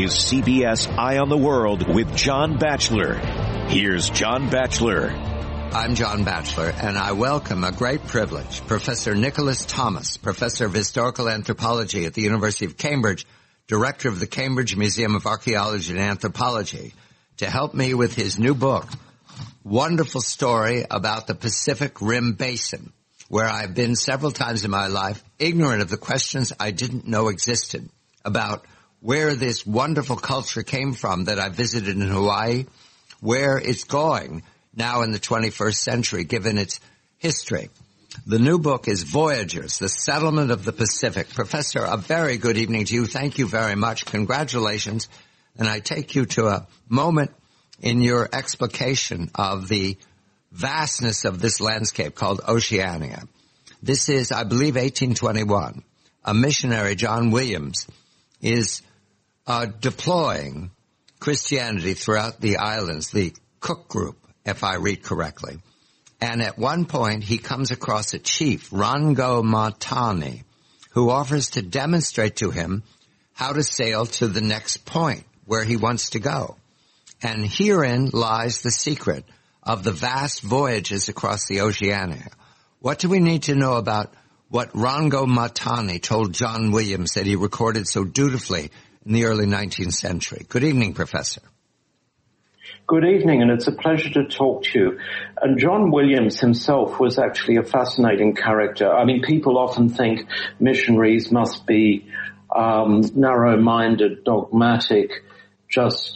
is CBS Eye on the World with John Batchelor. Here's John Batchelor. I'm John Batchelor, and I welcome a great privilege, Professor Nicholas Thomas, Professor of Historical Anthropology at the University of Cambridge, Director of the Cambridge Museum of Archaeology and Anthropology, to help me with his new book, wonderful story about the Pacific Rim Basin, where I've been several times in my life, ignorant of the questions I didn't know existed about where this wonderful culture came from that I visited in Hawaii, where it's going now in the 21st century, given its history. The new book is Voyagers, The Settlement of the Pacific. Professor, a very good evening to you. Thank you very much. Congratulations. And I take you to a moment in your explication of the vastness of this landscape called Oceania. This is, I believe, 1821. A missionary, John Williams, is deploying Christianity throughout the islands, the Cook Group, if I read correctly. And at one point, he comes across a chief, Rongo Matani, who offers to demonstrate to him how to sail to the next point where he wants to go. And herein lies the secret of the vast voyages across the Oceania. What do we need to know about what Rongo Matani told John Williams that he recorded so dutifully in the early 19th century? Good evening, Professor. Good evening, and it's a pleasure to talk to you. And John Williams himself was actually a fascinating character. I mean, people often think missionaries must be narrow-minded, dogmatic, just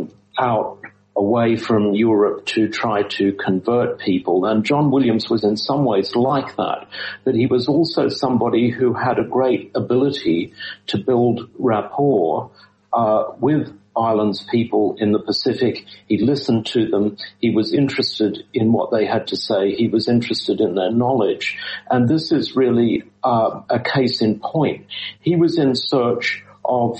out away from Europe to try to convert people. And John Williams was in some ways like that, but he was also somebody who had a great ability to build rapport with islands people in the Pacific. He listened to them. He was interested in what they had to say. He was interested in their knowledge. And this is really a case in point. He was in search of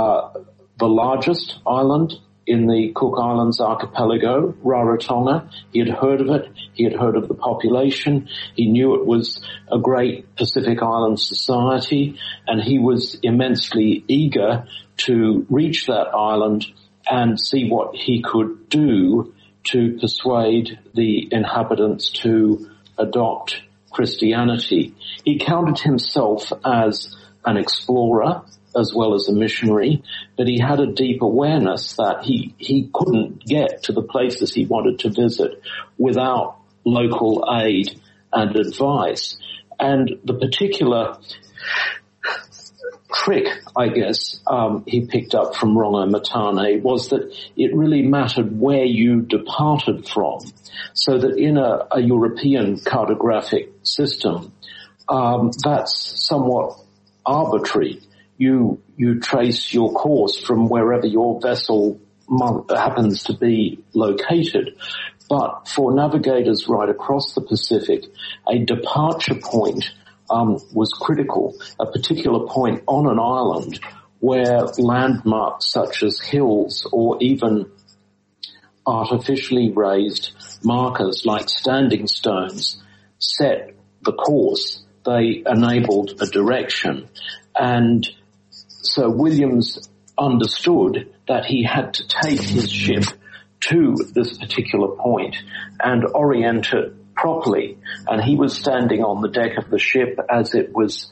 the largest island in the Cook Islands archipelago, Rarotonga. He had heard of it. He had heard of the population. He knew it was a great Pacific Island society, and he was immensely eager to reach that island and see what he could do to persuade the inhabitants to adopt Christianity. He counted himself as an explorer as well as a missionary, but he had a deep awareness that he couldn't get to the places he wanted to visit without local aid and advice. And the particular trick, I guess, he picked up from Rongo Matane was that it really mattered where you departed from, so that in a European cartographic system, that's somewhat arbitrary. You trace your course from wherever your vessel happens to be located. But for navigators right across the Pacific, a departure point was critical, a particular point on an island where landmarks such as hills or even artificially raised markers like standing stones set the course. They enabled a direction. And so Williams understood that he had to take his ship to this particular point and orient it properly. And he was standing on the deck of the ship as it was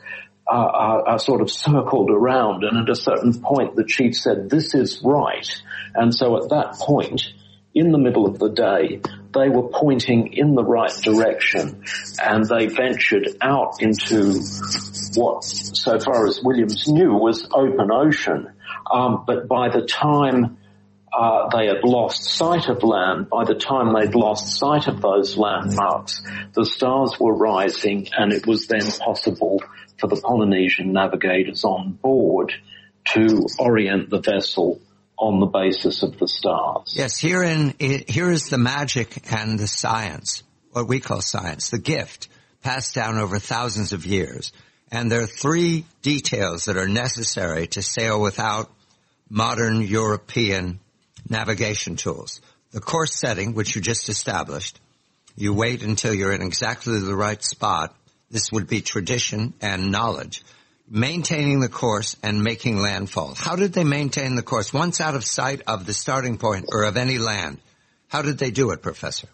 sort of circled around. And at a certain point, the chief said, "This is right." And so at that point, in the middle of the day, they were pointing in the right direction, and they ventured out into what, so far as Williams knew, was open ocean. But by the time they had lost sight of land, by the time they'd lost sight of those landmarks, the stars were rising, and it was then possible for the Polynesian navigators on board to orient the vessel on the basis of the stars. Yes, here is the magic and the science, what we call science, the gift, passed down over thousands of years. And there are three details that are necessary to sail without modern European navigation tools. The course setting, which you just established, you wait until you're in exactly the right spot. This would be tradition and knowledge. maintaining the course and making landfall. How did they maintain the course? Once out of sight of the starting point or of any land, how did they do it, Professor?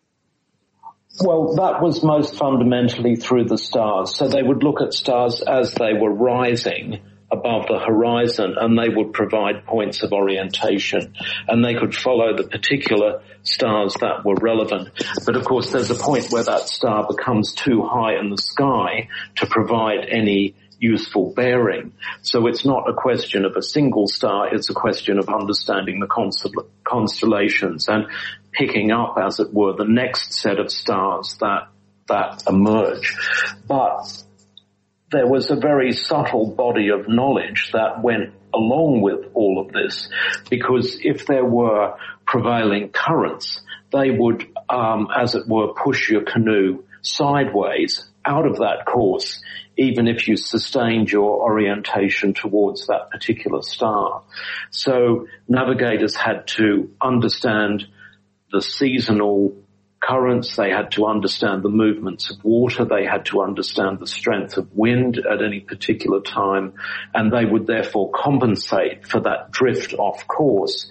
Well, that was most fundamentally through the stars. So they would look at stars as they were rising above the horizon, and they would provide points of orientation, and they could follow the particular stars that were relevant. But of course, there's a point where that star becomes too high in the sky to provide any useful bearing. So it's not a question of a single star, it's a question of understanding the constellations and picking up, as it were, the next set of stars that emerge. But there was a very subtle body of knowledge that went along with all of this, because if there were prevailing currents, they would, as it were, push your canoe sideways out of that course, even if you sustained your orientation towards that particular star. So navigators had to understand the seasonal currents, they had to understand the movements of water, they had to understand the strength of wind at any particular time, and they would therefore compensate for that drift off course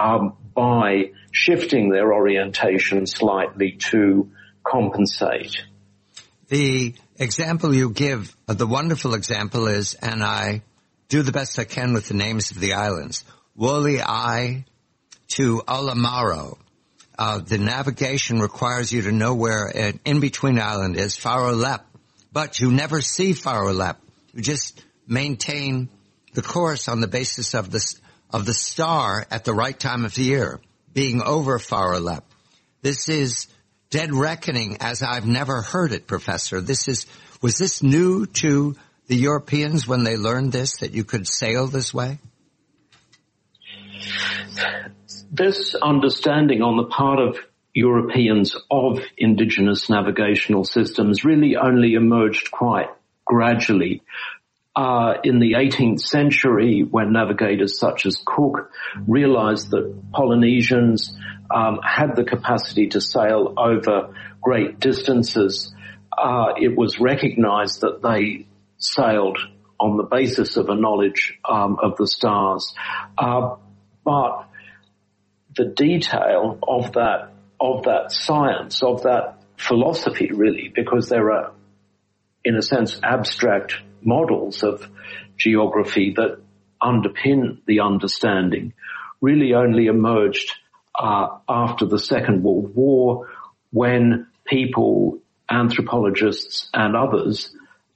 by shifting their orientation slightly to compensate. The example you give, the wonderful example is, and I do the best I can with the names of the islands, Wolai to Olamaro. The navigation requires you to know where an in-between island is, Farolep, but you never see Farolep. You just maintain the course on the basis of the star at the right time of the year, being over Farolep. This is dead reckoning as I've never heard it, Professor. Was this new to the Europeans when they learned this, that you could sail this way? This understanding on the part of Europeans of indigenous navigational systems really only emerged quite gradually. In the 18th century, when navigators such as Cook realized that Polynesians had the capacity to sail over great distances, it was recognized that they sailed on the basis of a knowledge of the stars. But the detail of that science, of that philosophy really, because there are, in a sense, abstract models of geography that underpin the understanding, really only emerged after the Second World War, when people, anthropologists and others,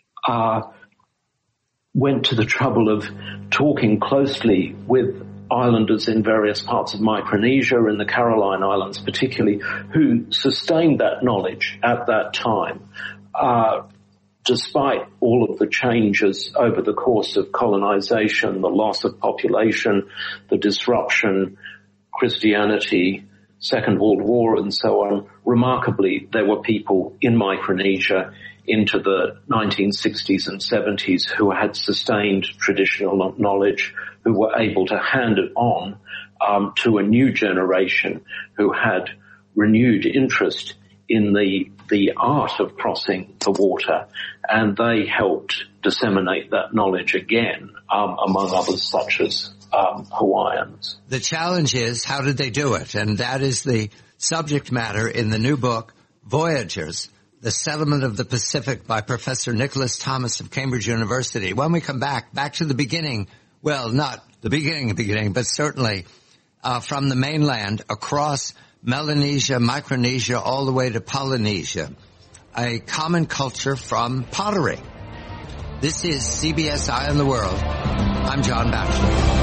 went to the trouble of talking closely with islanders in various parts of Micronesia, in the Caroline Islands particularly, who sustained that knowledge at that time, despite all of the changes over the course of colonization, the loss of population, the disruption, Christianity, Second World War, and so on. Remarkably, there were people in Micronesia into the 1960s and 70s who had sustained traditional knowledge, who were able to hand it on to a new generation who had renewed interest in the art of crossing the water, and they helped disseminate that knowledge again, among others such as Hawaiians. The challenge is, how did they do it? And that is the subject matter in the new book, Voyagers, The Settlement of the Pacific by Professor Nicholas Thomas of Cambridge University. When we come back to the beginning, well, not the beginning, but certainly from the mainland across Melanesia, Micronesia, all the way to Polynesia, a common culture from pottery. This is CBS Eye on the World. I'm John Batchelor.